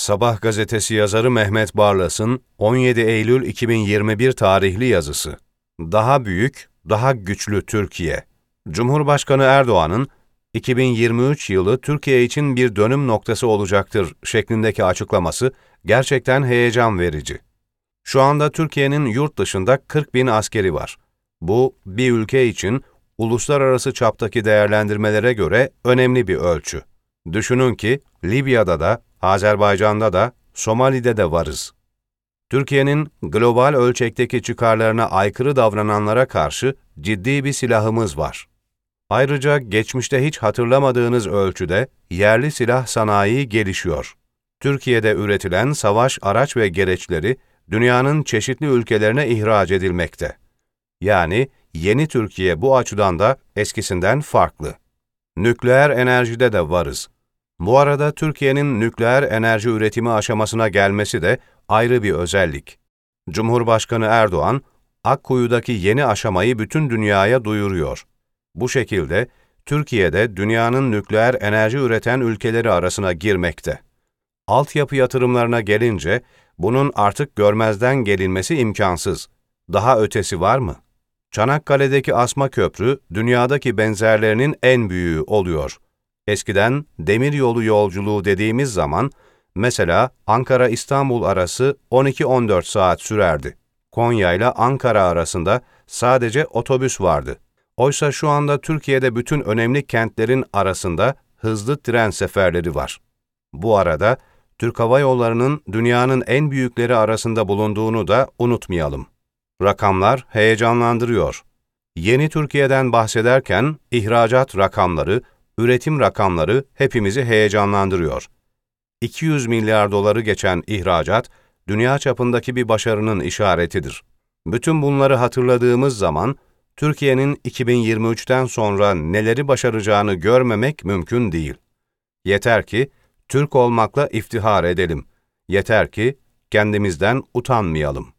Sabah gazetesi yazarı Mehmet Barlas'ın 17 Eylül 2021 tarihli yazısı. Daha büyük, daha güçlü Türkiye. Cumhurbaşkanı Erdoğan'ın 2023 yılı Türkiye için bir dönüm noktası olacaktır şeklindeki açıklaması gerçekten heyecan verici. Şu anda Türkiye'nin yurt dışında 40 bin askeri var. Bu, bir ülke için uluslararası çaptaki değerlendirmelere göre önemli bir ölçü. Düşünün ki Libya'da da, Azerbaycan'da da, Somali'de de varız. Türkiye'nin global ölçekteki çıkarlarına aykırı davrananlara karşı ciddi bir silahımız var. Ayrıca geçmişte hiç hatırlamadığınız ölçüde yerli silah sanayi gelişiyor. Türkiye'de üretilen savaş araç ve gereçleri dünyanın çeşitli ülkelerine ihraç edilmekte. Yani yeni Türkiye bu açıdan da eskisinden farklı. Nükleer enerjide de varız. Bu arada Türkiye'nin nükleer enerji üretimi aşamasına gelmesi de ayrı bir özellik. Cumhurbaşkanı Erdoğan, Akkuyu'daki yeni aşamayı bütün dünyaya duyuruyor. Bu şekilde Türkiye'de dünyanın nükleer enerji üreten ülkeleri arasına girmekte. Altyapı yatırımlarına gelince bunun artık görmezden gelinmesi imkansız. Daha ötesi var mı? Çanakkale'deki asma köprü dünyadaki benzerlerinin en büyüğü oluyor. Eskiden demiryolu yolculuğu dediğimiz zaman mesela Ankara-İstanbul arası 12-14 saat sürerdi. Konya ile Ankara arasında sadece otobüs vardı. Oysa şu anda Türkiye'de bütün önemli kentlerin arasında hızlı tren seferleri var. Bu arada Türk Hava Yolları'nın dünyanın en büyükleri arasında bulunduğunu da unutmayalım. Rakamlar heyecanlandırıyor. Yeni Türkiye'den bahsederken ihracat rakamları, üretim rakamları hepimizi heyecanlandırıyor. 200 milyar doları geçen ihracat, dünya çapındaki bir başarının işaretidir. Bütün bunları hatırladığımız zaman, Türkiye'nin 2023'ten sonra neleri başaracağını görmemek mümkün değil. Yeter ki, Türk olmakla iftihar edelim. Yeter ki, kendimizden utanmayalım.